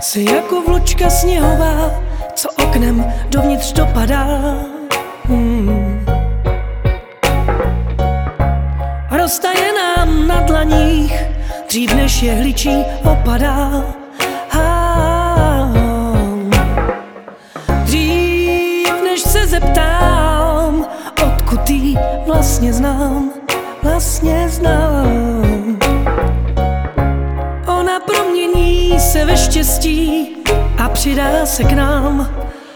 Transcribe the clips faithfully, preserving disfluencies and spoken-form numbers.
Jsi jako vločka sněhová, co oknem dovnitř dopadá. hmm. Roztaje nám na dlaních, dřív než jehličí opadá. Dřív než se zeptám, odkud jí vlastně znám, vlastně znám. Ona promění se ve štěstí a přidá se k nám.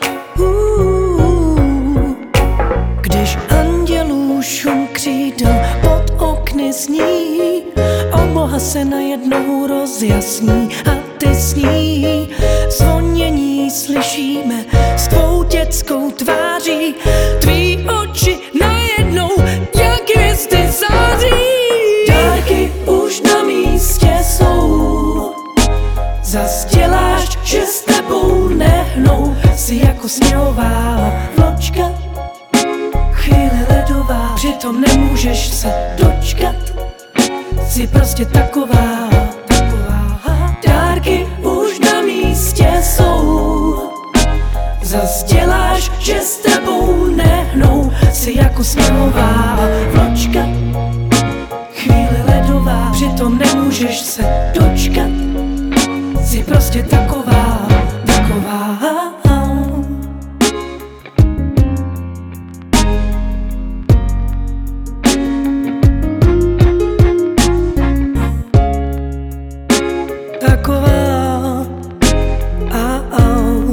uh, Když andělů šum křídel pod okny zní, obloha se najednou rozjasní a ty s ní. Zvonění slyšíme s tvou dětskou tváří, tvý oči najednou jak hvězdy září. Dárky už na místě jsou, zas děláš, že s tebou nehnou. Jsi jako sněhová vločka, chvíli ledová, přitom nemůžeš se dočkat. Jsi prostě taková, taková. Dárky už na místě jsou, zas děláš, že s tebou nehnou. Jsi jako sněhová vločka, chvíli ledová, přitom nemůžeš se dočkat. Jsi prostě taková, taková. Taková. A, a.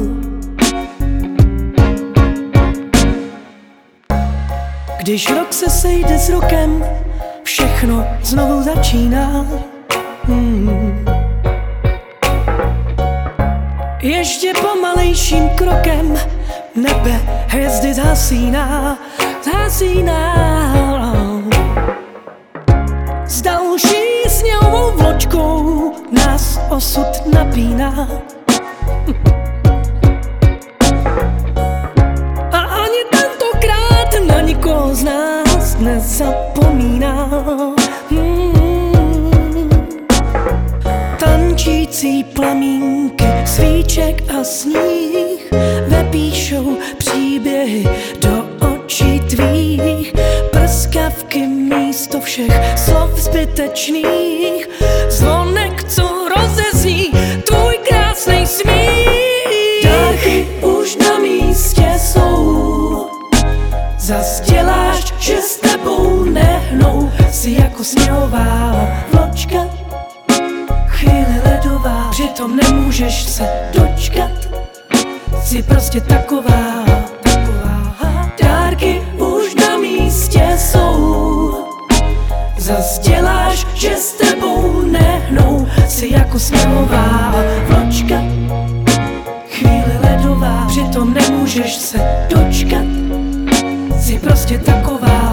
Když rok se sejde s rokem, všechno znovu začíná. hmm. Ještě pomalejším krokem nebe hvězdy zasíná, zasíná. S další sněhovou vločkou nás osud napíná. A ani tentokrát na nikoho z nás nezapomíná. hmm. Tančící plamínky svíček a sníh vepíšou příběhy do očí tvých. Prskavky místo všech slov zbytečných, zvonek, co rozezní tvůj krásnej smích. Dárky už na místě jsou, zas děláš, že s tebou nehnou. Jsi jako sněhová vločka, chvíli ledová, přitom nemůžeš se dočkat. Jsi prostě taková, taková. Dárky už na místě jsou, zas děláš, že s tebou nehnou. Jsi jako sněhová vločka, chvíli ledová, přitom nemůžeš se dočkat. Jsi prostě taková.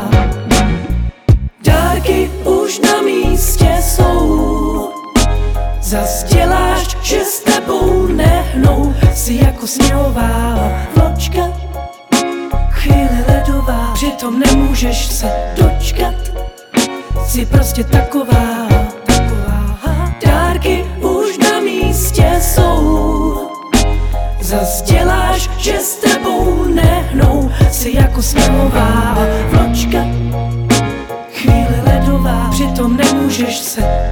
Dárky už na místě jsou, zas děláš, že s tebou nehnou. Jsi jako sněhová vločka, chvíli ledová, přitom nemůžeš se dočkat. Jsi prostě taková, taková. Dárky už na místě jsou, zas děláš, že s tebou nehnou. Jsi jako sněhová vločka, chvíli ledová, přitom nemůžeš se